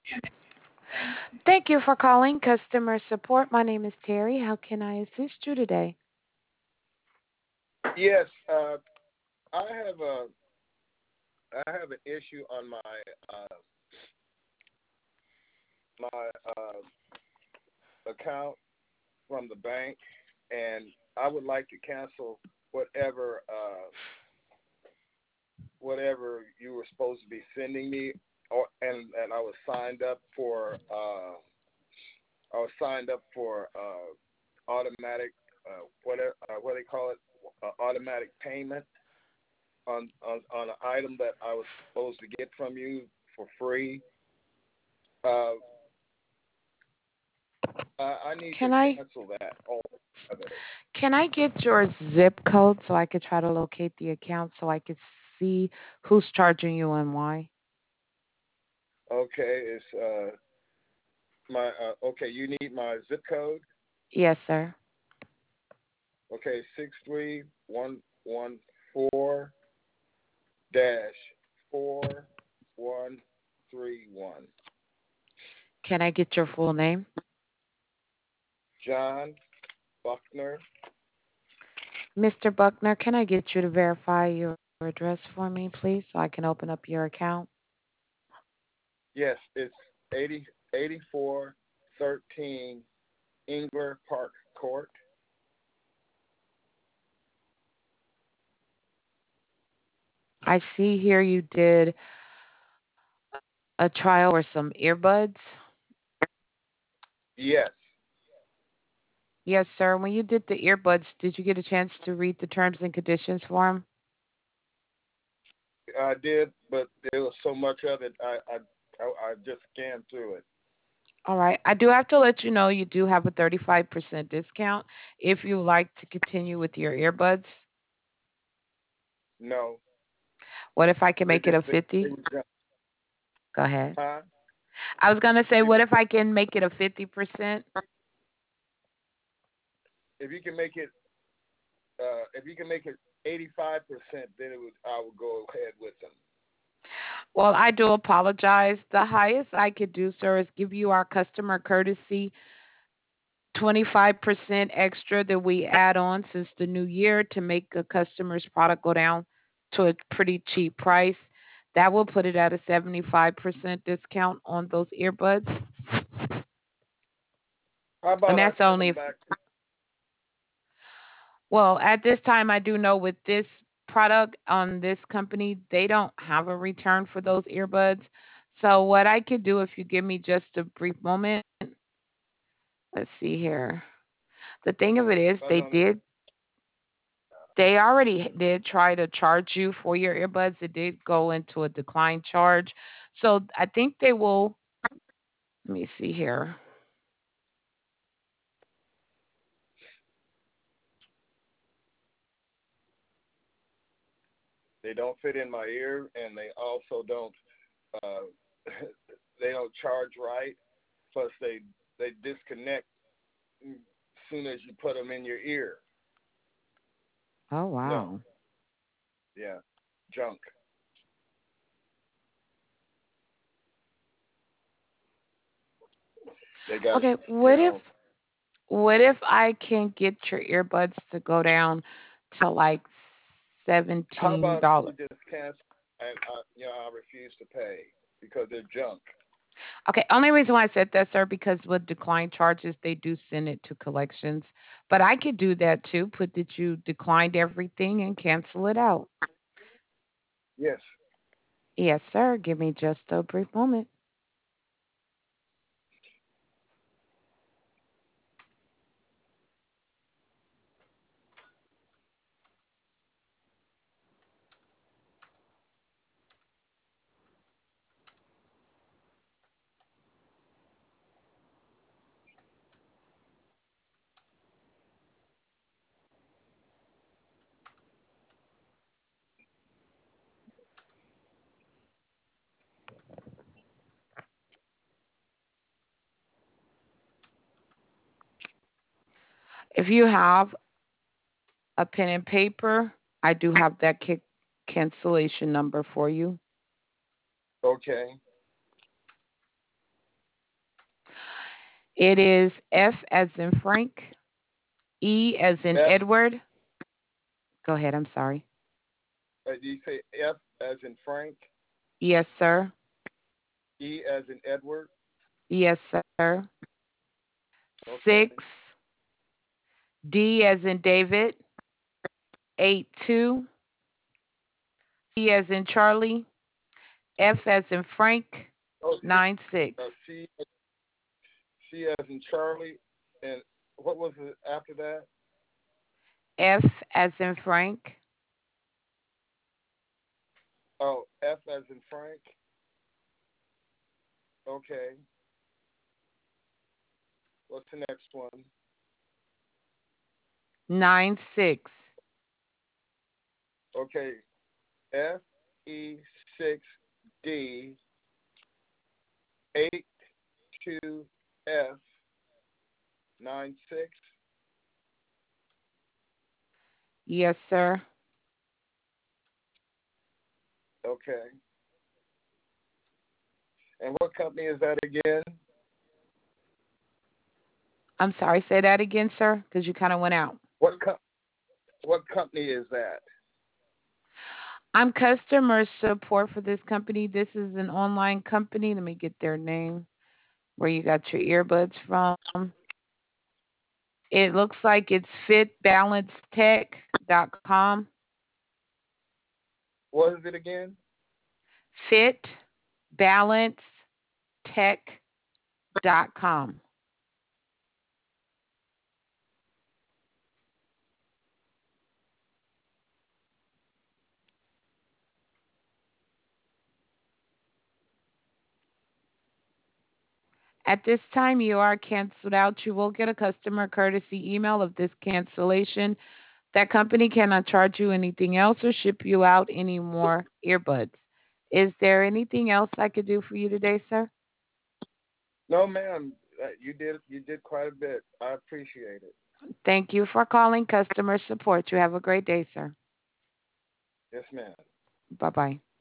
Thank you for calling customer support. My name is Terry. How can I assist you today? Yes, I have a I have an issue on uh, my account from the bank, and I would like to cancel whatever whatever you were supposed to be sending me, and I was signed up for automatic whatever what they call it automatic payment on an item that I was supposed to get from you for free. Uh, I need to Can I cancel that altogether. can I get your zip code so I could try to locate the account so I could see who's charging you and why? Okay, it's my okay. You need my zip code. Yes, sir. Okay, 63114 dash 4131. Can I get your full name? John Buckner. Mr. Buckner, can I get you to verify your address for me, please, so I can open up your account? Yes, it's 8413 Ingler Park Court. I see here you did a trial for some earbuds. Yes, Yes, sir. When you did the earbuds, did you get a chance to read the terms and conditions for them? I did, but there was so much of it, I just scanned through it. All right. I do have to let you know you do have a 35% discount if you like to continue with your earbuds. No, What if I can they make it just a 50? they were junk. Go ahead. Huh? I was going to say, If what if I can make it a 50%? if you can make it if you can make it 85%, then it would I would go ahead with them. Well, I do apologize. The highest I could do, sir, is give you our customer courtesy 25% extra that we add on since the new year to make a customer's product go down to a pretty cheap price. That will put it at a 75% discount on those earbuds. How And about I that's send only them if, back? well, at this time, I do know with this product on this company, they don't have a return for those earbuds. So, what I could do if you give me just a brief moment, let's see here. The thing of it is, I don't. they already did try to charge you for your earbuds. It did go into a decline charge. So, I think they will, let me see here. They don't fit in my ear, and they also don't. Uh, they don't charge right. Plus, they disconnect as soon as you put them in your ear. Oh, No, wow. yeah, junk. They got Okay, you know. what if I can get your earbuds to go down to like How about $17? we just cancel? And I refuse to pay because they're junk. Okay, only reason why I said that, sir, because with decline charges, they do send it to collections. But I could do that too. Put that you declined everything and cancel it out. Yes. Yes, sir. Give me just a brief moment. If you have a pen and paper, I do have that cancellation number for you. Okay. It is F as in Frank, E as in F. Edward. Go ahead, I'm sorry. Do you say F as in Frank? Yes, sir. E as in Edward? Yes, sir. Okay. 6, D as in David, 82, C as in Charlie, F as in Frank, Oh, 96. C as in Charlie, and what was it after that? F as in Frank, Oh, F as in Frank. Okay. What's the next one? 96. Okay. FE6D 82F 96. Yes, sir. Okay. And what company is that again? I'm sorry, say that again, sir, because you kind of went out. What co- what company is that? I'm customer support for this company. This is an online company. Let me get their name where you got your earbuds from. It looks like it's fitbalancetech.com. What is it again? Fitbalancetech.com. At this time, you are canceled out. You will get a customer courtesy email of this cancellation. That company cannot charge you anything else or ship you out any more earbuds. Is there anything else I could do for you today, sir? No, ma'am. You did quite a bit. I appreciate it. Thank you for calling customer support. You have a great day, sir. Yes, ma'am. Bye bye.